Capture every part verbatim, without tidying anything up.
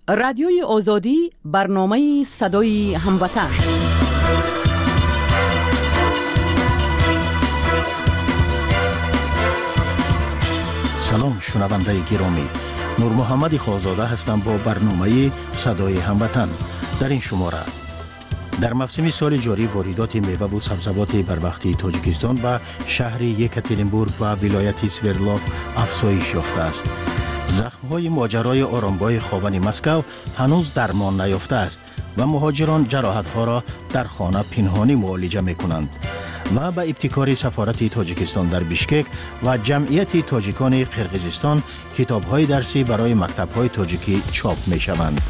رادیوی آزادی برنامه صدای هموطن. سلام شنونده گرامی، نور محمد خازاده هستم با برنامه صدای هموطن. در این شماره در موسم سال جاری واردات میوه و سبزیجات بربختی تاجیکستان به شهر یکاترینبورگ و ولایت سوردلوف افزایش یافته است. زخم‌های ماجرای آرامگاه خاون مسکو هنوز درمان نیافته است و مهاجران جراحت‌ها را در خانه پنهانی معالجه می‌کنند. و به ابتکار سفارت تاجیکستان در بیشکک و جمعیت تاجیکان قرقیزستان کتاب‌های درسی برای مکتب‌های تاجیکی چاپ می‌شوند.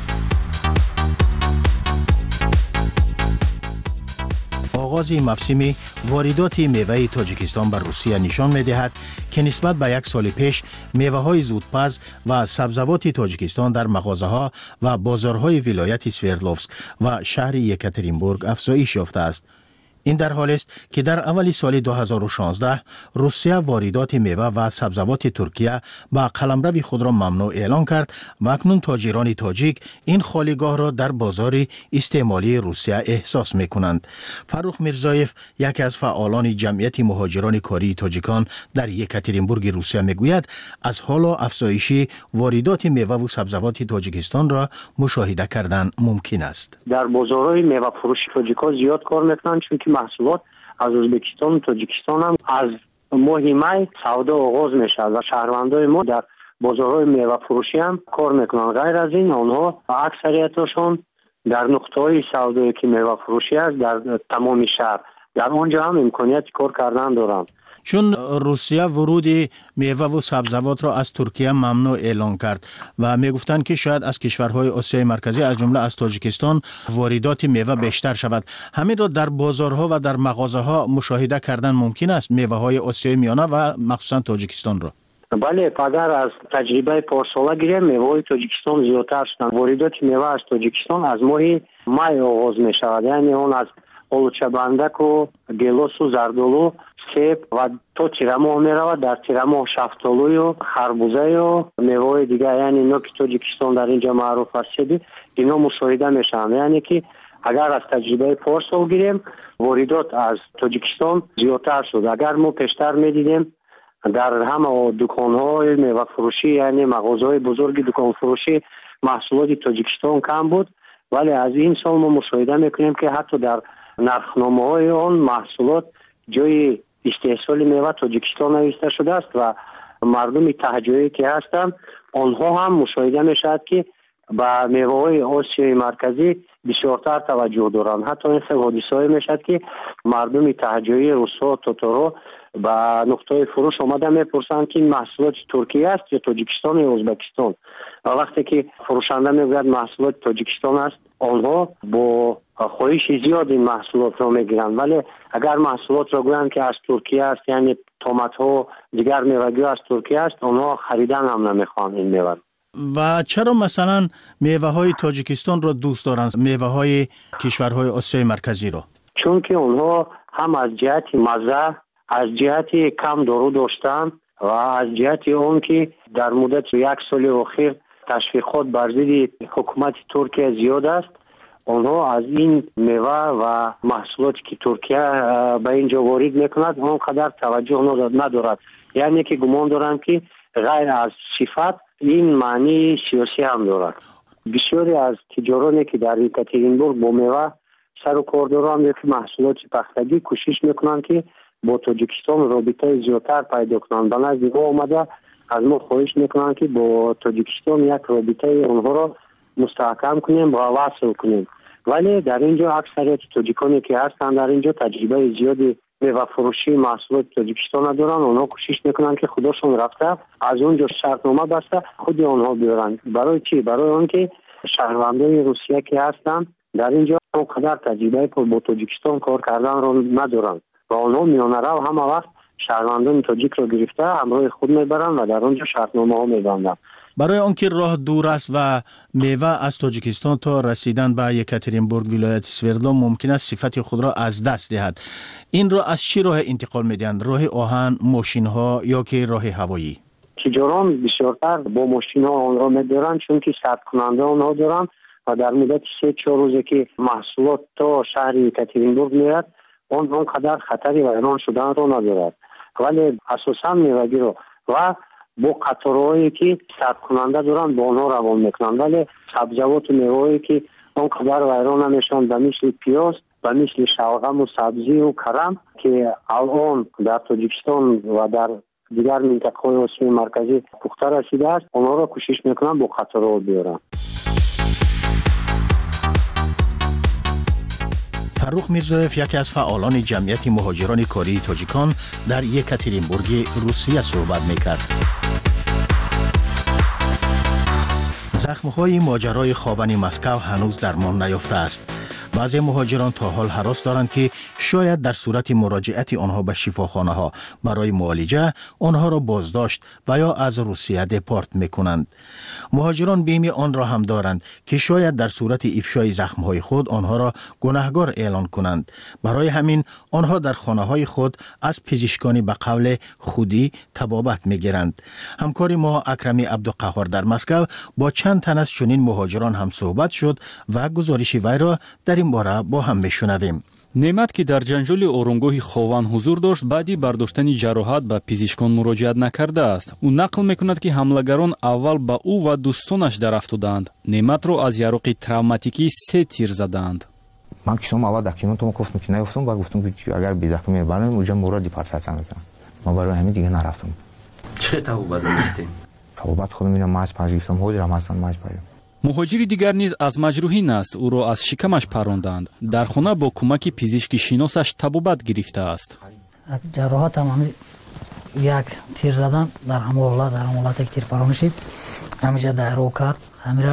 آغاز موسم واردات میوه تاجیکستان به روسیه نشان می‌دهد که نسبت به یک سال پیش میوه‌های زودپز و سبزیجات تاجیکستان در مغازه‌ها و بازارهای ولایت سوردلوفسک و شهر یکاترینبورگ افزایش یافته است. این در حالی است که در اول سال دو هزار و شانزده روسیه واردات میوه و سبزیجات ترکیه با قلمرو خود را ممنوع اعلان کرد و اکنون تاجران تاجیک این خالیگاه را در بازار استعمالی روسیه احساس می کنند. فروخ میرزایف، یکی از فعالان جمعیت مهاجران کاری تاجیکان در یکاترینبورگ روسیه می گوید از حالا افزایش واردات میوه و سبزیجات تاجیکستان را مشاهده کردن ممکن است. در بازارهای میوه فروشی تاجیک‌ها زیاد کار میکنند، چون که محصولات از ازبکستان و تاجیکستان هم از ماه می سودا آغاز میشه و شهروندای ما در بازارهای میوه فروشی هم کار میکنن. غیر از این آنها اکثریتشون در نقطه‌های سودایی که میوه فروشی است در تمام شهر در آنجا هم امکانیت کار کردن دارن. چون روسیه ورود میوه و سبزیجات را از ترکیه ممنوع اعلان کرد و میگفتند که شاید از کشورهای آسیای مرکزی از جمله از تاجیکستان واردات میوه بیشتر شود. همین را در بازارها و در مغازه‌ها مشاهده کردن ممکن است، میوه‌های آسیای میانه و مخصوصا تاجیکستان را. بله، اگر از تجربه پارساله گیریم میوه‌های تاجیکستان زیادتر شدن. واردات میوه از تاجیکستان از ماه می آغاز می شود، یعنی اون از олучабандак و گیلاس و زردالو، سیب و تا تیراماه می رود. در تیراماه شفتالو و خربوزه و میوه دیگه، یعنی اینا که تاجیکستان در اینجا معروف است، اینا مشاهده میشن. یعنی که اگر از تجربه پارسال گیریم واردات از تاجیکستان زیادتر شد. اگر ما پیشتر میدیدیم در همه دکان‌های میوه فروشی، یعنی مغازه‌های بزرگ دکان فروشی، محصولات تاجیکستان کم بود، ولی از این سال ما مشاهده میکنیم که حتی در نرخنامه‌های آن محصولات جای استحصال میوه تاجیکستان نوشته شده است و مردم تهجویی که هستند آنها هم مشاهده میشد که به میوه‌های آسیای مرکزی بسیارتر توجه دارند. حتی این سه حادثه‌ای میشد که مردم تهجویی روسا تاتارا به نقطه فروش آمده میپرسند که این محصولات ترکیه است یا تاجیکستان یا ازبکستان. و وقتی که فروشنده میگوید محصولات تاجیکستان است، آنها با خواهش زیاد این محصولات را میگیرند. ولی اگر محصولات را گویند که از ترکیه است، یعنی تامات ها دیگر میوه از ترکیه است، آنها خریدن هم نمیخوان این میوه. و چرا مثلا میوه های تاجیکستان را دوست دارند، میوه های کشورهای آسیای مرکزی را؟ چون که آنها هم از جهت مزه، از جهت کم دارو داشتن و از جهت اون که در مدت یک سال اخیر تشویقات بر ضد حکومت ترکیه زیاد است، آنها از این میوه و محصولاتی که ترکیه به اینجا وارد میکند آنقدر توجه ندارد. یعنی که گمان دارند که غیر از صفت این معنی سیاسی هم دارد. بسیاری از تجارانی که در یکاترینبورگ با میوه سر و کار دارند که محصولات پختگی کوشش میکنند که با تاجیکستان رابطه زیادتر پیدا کنند. به نزد ما آمده از ما خواهش میکنند که با تاجیکستان یک رابطه اونها را مستحکم کنیم و وصل کنیم. ولی در اینجا اکثریت تاجیکانی که هستند در اینجا تجربه زیادی میوه فروشی محصولات تاجیکستان دارن. اونها کوشش میکنن که خودشون رفته از اونجا شرطنامه بسته خود آنها بیارن. برای چی؟ برای آنکه شهروندان روسیه که هستند در اینجا اونقدر تجربه با تاجیکستان کار کردن رو ندارن و آنها میانه رو همه وقت شهروندان تاجیک رو گرفته همراه خود میبرن و در آنجا شرطنامه ها میبندن. برای آنکه راه دور است و میوه از تاجیکستان تا رسیدن به یکاترینبورگ ولایت سوردلوف ممکن است صفت خود را از دست دهد. این را از چی راه انتقال میدهند؟ راه آهن، ماشین ها یا که راه هوایی؟ تجاران بسیارتر با ماشین ها آن را میدارن، چون که ثبت کننده آنها دارن و در مدت سه چهار روزه که محصولات تا شهر یکاترینبورگ میاد اون اونقدر خطری ویران شدن رو ندارد. ولی اساسا میوگی رو و با قطارهایی که ثبت کننده دارن با آنها روان میکنن، ولی سبزیجات و میوهایی که اونقدر ویران نمیشن به مثل پیاز، به مثل شلغم و سبزی و کرم که الان در تاجیکستان و در دیگر منطقه‌های آسیای مرکزی پخته رسیده است، آنها را کوشش میکنن با قطارها بیارن. فروخ میرزایف یکی از فعالان جمعیت مهاجران کاری تاجیکان در یکاترینبورگ روسیه صحبت میکرد. زخم‌های ماجرای خاون مسکو هنوز درمان نیافته است. بعضی مهاجران تا حال هراس دارند که شاید در صورت مراجعت آنها به شفاخانه ها برای معالجه آنها را بازداشت و یا از روسیه دپورت میکنند. مهاجران بیم آن را هم دارند که شاید در صورت افشای زخم های خود آنها را گناهکار اعلان کنند. برای همین آنها در خانه های خود از پزشکانی به قول خودی طبابت میگیرند. همکار ما اکرمی عبدالقهار در مسکو با چند تن از چنین مهاجران هم صحبت شد و گزارش وی را در این باره با هم بشنویم. نعمت که در جنجال اورونگوهی خوان حضور داشت بعدی برداشتن جراحت به پزشکان مراجعت نکرده است. او نقل میکند که حملگران اول به او و دوستانش در افتادند. نعمت را از یارق تравматики سه تیر زدند. من کیسم اول داکیومنتم گفتم که نگفتم و گفتم که اگر بی داکیومنت برم اونجا مورد دیپارتاسیون میکنم. ما برای همین دیگه نرفتم. چه توبت می‌کنید؟ توبت خودم میرم ماچ پاج گفتم هوجرم هستن ماچ پاج. مهاجری دیگر نیز از مجروحین است. او را از شکمش پراندند. در خانه با کمک پزشک شناسش طبابت گرفته است. جراحت هم یک تیر زدن در همه حالت در همه حالت یک تیر پرانه شد. همینجا دایره کرد. همین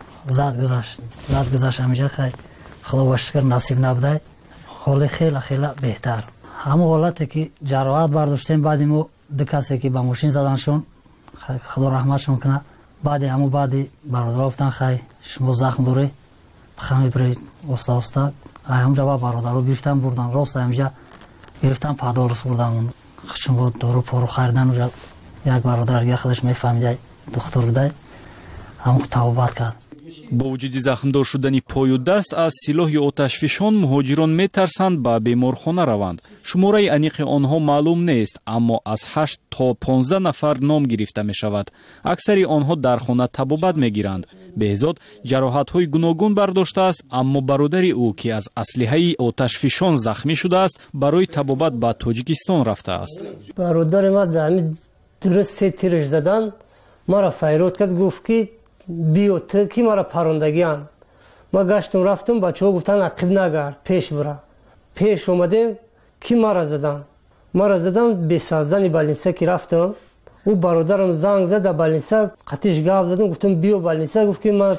زد گذاشت. زد گذاشت همینجا خیلی خدا و شکر نصیب نبوده. حال خیلی خیلی بهتر. همه حالتی که جراحت برداشتیم بعدی مو دو کسی که با ماشین زدنشون خدا رحمتشون کنه. بعدی همو بعدی برادر گفتن خیلی شما زخم داری خمی برید وستا وستا همونجا با برادر رو گرفتن بردن راست همونجا گرفتن پادالس بردن شما دارو پارو خریدن اونجا یک برادر یک خودش میفهمیده دختر بوده همون توبت کرد. با وجود زخمدار شدن پای و دست از سلاح آتشفشان مهاجران میترسند به بیمارخانه روند. شماره انیق آنها معلوم نیست، اما از هشت تا پانزده نفر نام گرفته می شود. اکثر آنها در خانه طبابت میگیرند. بهزاد جراحت های گوناگون برداشته است، اما برادر او که از اسلحه آتشفشان زخمی شده است برای طبابت به تاجیکستان رفته است. برادر ما در درست سه تیرش زدن، ما را فیروت کرد گفت که بیو تو کی مرا پراندگیان. ما گشتم رفتم بچه ها گفتن عقب نگرد پیش برا. پیش اومدیم کی مرا زدن ما را زدن به سازدن بالینسه که رفتم. او برادرم زنگ زد بالینسه قطیش گاف زدم گفتم بیو بالینسه گفت که من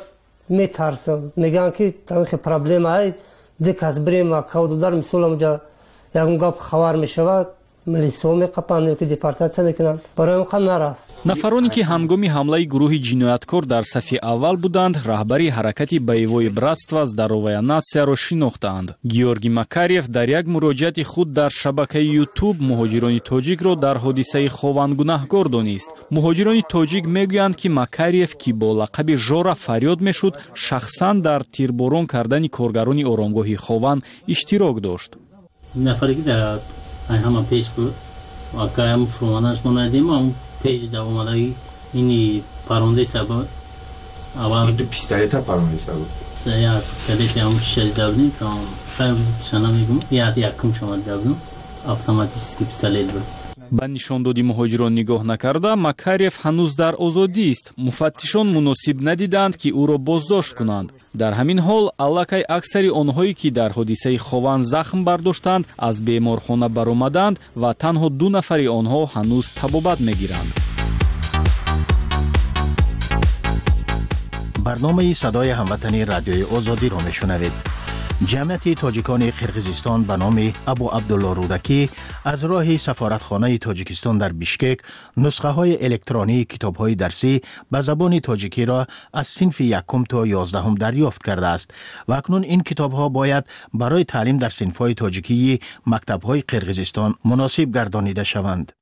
میترسم میگن که تاریخ پرابلم های دیک از بریم و کود دار مثلا اونجا یکم گاف خوار میشود ملیسو میقپند که دیپارتاسیون میکنن برای اون قم نرفت. نفرانی که هنگامی حمله گروه جنایتکار در صف اول بودند رهبری حرکت боевое братство здоровая нация را شناختند. گیورگی مکاریف در یک مراجعت خود در شبکه یوتیوب مهاجران تاجیک را در حادثه خوان گناهکار دانست. مهاجران تاجیک میگویند که مکاریف که با لقب ژورا فریاد میشد شخصا در تیرباران کردن کارگران آرامگاه خوان اشتراک داشت. نفری که در همه پیش بود و که هم فرمانش منادیم هم پیش در اومده اینی پرونده سبا اول دو پیستالیت ها پرونده سبا سیا پیستالیت هم شدید دادیم تا خیلی شنا میگم یاد یکم شما دادم اتوماتیکی پیستالیت بود. به نشاندادی مهاجران نگاه نکرده مکاریف هنوز در آزادی است. مفتشان مناسب ندیدند که او را بازداشت کنند. در همین حال الکی اکثر آنهایی که در حادثه خوان زخم برداشتند از بیمارخانه برآمدند و تنها دو نفر آنها هنوز طبابت میگیرند. برنامه صدای هموطنی رادیوی آزادی را میشنوید. جمعیت تاجیکان قرقیزستان به نام ابو عبدالله رودکی از راه سفارتخانه تاجیکستان در بیشکک نسخه های الکترونی کتاب های درسی به زبان تاجیکی را از صنف یکم تا یازدهم دریافت کرده است و اکنون این کتاب ها باید برای تعلیم در صنف های تاجیکی مکتب های قرقیزستان مناسب گردانیده شوند.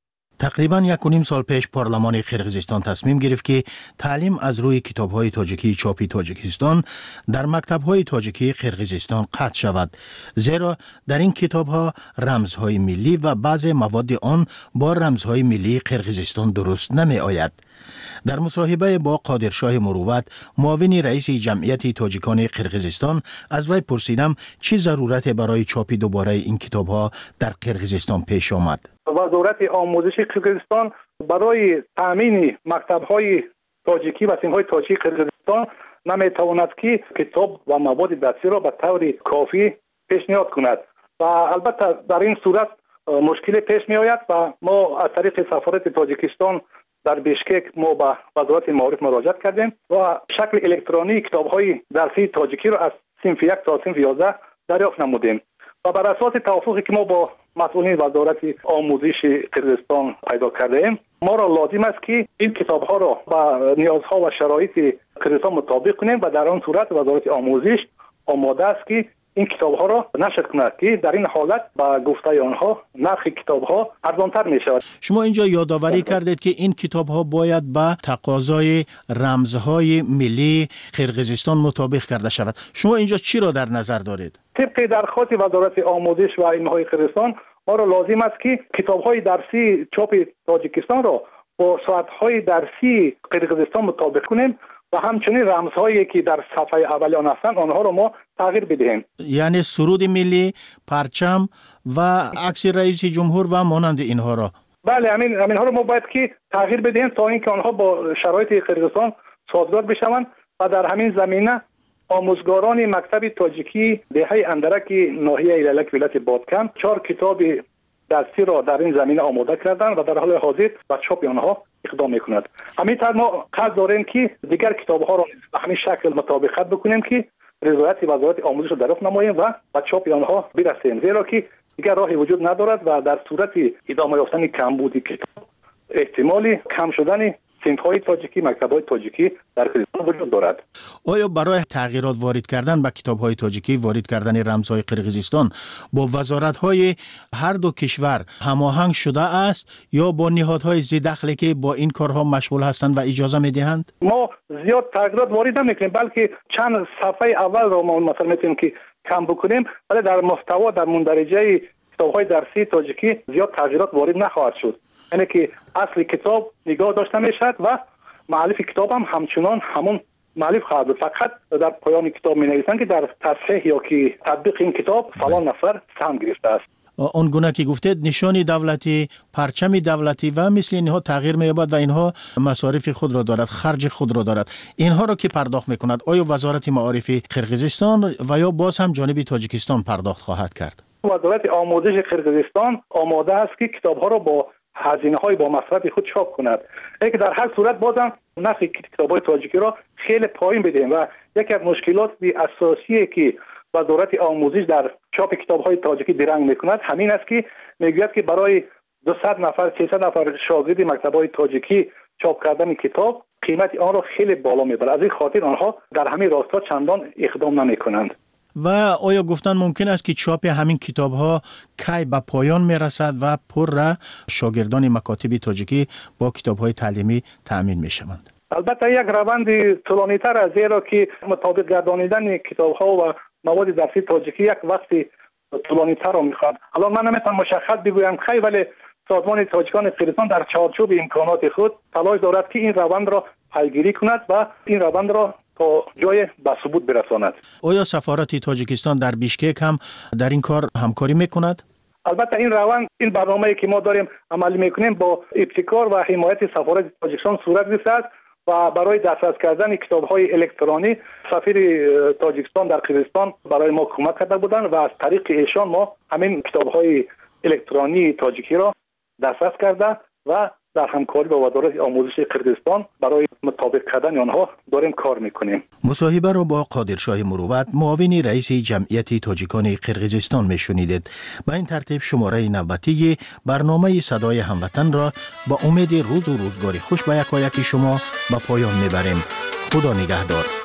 تقریبا یک و نیم سال پیش پارلمان قرقیزستان تصمیم گرفت که تعلیم از روی کتاب‌های تاجیکی چاپی تاجیکستان در مکتب‌های تاجیکی قرقیزستان قطع شود، زیرا در این کتاب‌ها رمزهای ملی و بعض مواد آن با رمزهای ملی قرقیزستان درست نمی‌آید. در مصاحبه با قادرشاه مروت، معاون رئیس جمعیت تاجیکان قرقیزستان، از وی پرسیدم چه ضرورت برای چاپی دوباره این کتاب‌ها در قرقیزستان پیش آمد. وزارت آموزش قرقیزستان برای تامین مکتب‌های تاجیکی و صنف‌های تاجیکی قرقیزستان نمی‌تواند که کتاب و مواد درسی را به طور کافی پیشنهاد کند و البته در این صورت مشکل پیش می‌آید و ما از طریق سفارت تاجیکستان در بیشکک ما به وزارت معارف مراجعه کردیم و شکل الکترونی کتاب‌های درسی تاجیکی را از صنف یک تا صنف یازده دریافت نمودیم و بر اساس توافقی که ما با مسئولین وزارت آموزش قرقیزستان پیدا کردیم، ما را لازم است که این کتاب‌ها را با نیازها و شرایط قرقیزستان مطابق کنیم و در آن صورت وزارت آموزش آماده است که این کتاب‌ها را نشر کند که در این حالت با گفته آنها نرخ کتاب‌ها ارزان‌تر می‌شود. شما اینجا یادآوری کردید که این کتاب‌ها باید با تقاضای رمزهای ملی قرقیزستان مطابق کرده شود. شما اینجا چی را در نظر دارید؟ طبق درخواست وزارت آموزش و علم‌های قرقیزستان، ما را لازم است که کتاب‌های درسی چاپ تاجیکستان را با ساعت‌های درسی قرقیزستان مطابق کنیم و همچنین رمزهایی که در صفحه اول آن هستند آنها را ما تغییر بدهیم. یعنی سرود ملی، پرچم و عکس رئیس جمهور و مانند اینها را. بله، همین همینها را ما باید که تغییر بدهیم تا اینکه آنها با شرایط قرقیزستان سازگار بشوند و در همین زمینه آموزگاران مکتب تاجیکی دهه اندرک ناحیه ایلالک ولایت بادکم چهار کتاب درسی را در این زمینه آماده کردند و در حال حاضر به چاپ آنها اقدام می‌کند. همینطور ما قصد داریم که دیگر کتاب‌ها را به همین شکل مطابقت بکنیم که رضایت وزارت آموزش را دریافت نماییم و به چاپ آنها برسیم، زیرا که دیگر راهی وجود ندارد و در صورت ادامه یافتن کمبود کتاب احتمالی کم شدن صنف‌های تاجیکی، مکتب‌های تاجیکی در قرقیزستان وجود دارد. آیا برای تغییرات وارد کردن به کتاب‌های تاجیکی، وارد کردن رمزهای قرقیزستان با وزارت‌های هر دو کشور هماهنگ شده است یا با نهادهای ذی‌دخلی که با این کارها مشغول هستند و اجازه می‌دهند؟ ما زیاد تغییرات وارد نمی‌کنیم، بلکه چند صفحه اول را ما مثلا می‌تونیم که کم بکنیم، ولی در محتوا در مندرجه کتاب‌های درسی تاجیکی زیاد تغییرات وارد نخواهد شد. یعنی که اصل کتاب نگاه داشته میشد و مؤلف کتاب هم همچنان همون مؤلف خواهد بود. فقط در پایان کتاب می نویسند که در تصحیح یا که تطبیق این کتاب فلان نفر سهم گرفته است. آن گونه که گفتید نشانی دولتی، پرچم دولتی و مثل اینها تغییر می‌یابد و اینها مصارف خود را دارد، خرج خود را دارد. اینها را که پرداخت می‌کند، آیا وزارت معارف قرقیزستان و یا باز هم جانب تاجیکستان پرداخت خواهد کرد؟ وزارت آموزش قرقیزستان آماده است که کتاب‌ها را با هزینه‌های با مصرف خود چاپ کند. اینکه در هر صورت بازم نرخ کتاب‌های تاجیکی را خیلی پایین بدهیم و یکی از مشکلات اساسی که وزارت آموزش در چاپ کتاب‌های تاجیکی درنگ می‌کند همین است که می‌گوید که برای دویست نفر سیصد نفر شاگرد مکتب‌های تاجیکی چاپ کردن کتاب قیمت آن را خیلی بالا می‌برد. از این خاطر آنها در همین راستا چندان اقدام نمی‌کنند. و آیا گفتن ممکن است که چاپ همین کتاب‌ها کی به پایان می‌رسد و پر را شاگردان مکاتب تاجیکی با کتاب‌های تعلیمی تأمین می‌شوند؟ البته یک روند طولانی‌تر است، زیرا که مطابق گردانیدن کتاب‌ها و مواد درسی تاجیکی یک وقتی طولانی‌تر را می‌خواهد. الان من نمی‌تونم مشخص بگویم کی، ولی سازمان تاجیکان قرقیزستان در چارچوب امکانات خود تلاش دارد که این روند را پیگیری کند و این روند را تا جای به ثبوت برساند. آیا سفارت تاجیکستان در بیشکک هم در این کار همکاری میکند؟ البته این روند، این برنامه‌ای که ما داریم عمل میکنیم با ابتکار و حمایت سفارت تاجیکستان صورت گرفته است و برای دسترس کردن کتاب‌های الکترونی سفیر تاجیکستان در قرقیزستان برای ما کمک کرده بودند و از طریق ایشان ما همین کتاب‌های الکترونی تاجیکی را دسترس کرده و در همکاری با وزارت آموزش قرقیزستان برای مطابق کردن آنها داریم کار میکنیم. مصاحبه را با قادرشاه مروت، معاون رئیس جمعیت تاجیکان قرقیزستان میشنیدید. با این ترتیب شماره نوبتی برنامه صدای هموطن را با امید روز و روزگاری خوش به یکایک شما به پایان میبریم. خدا نگهدار.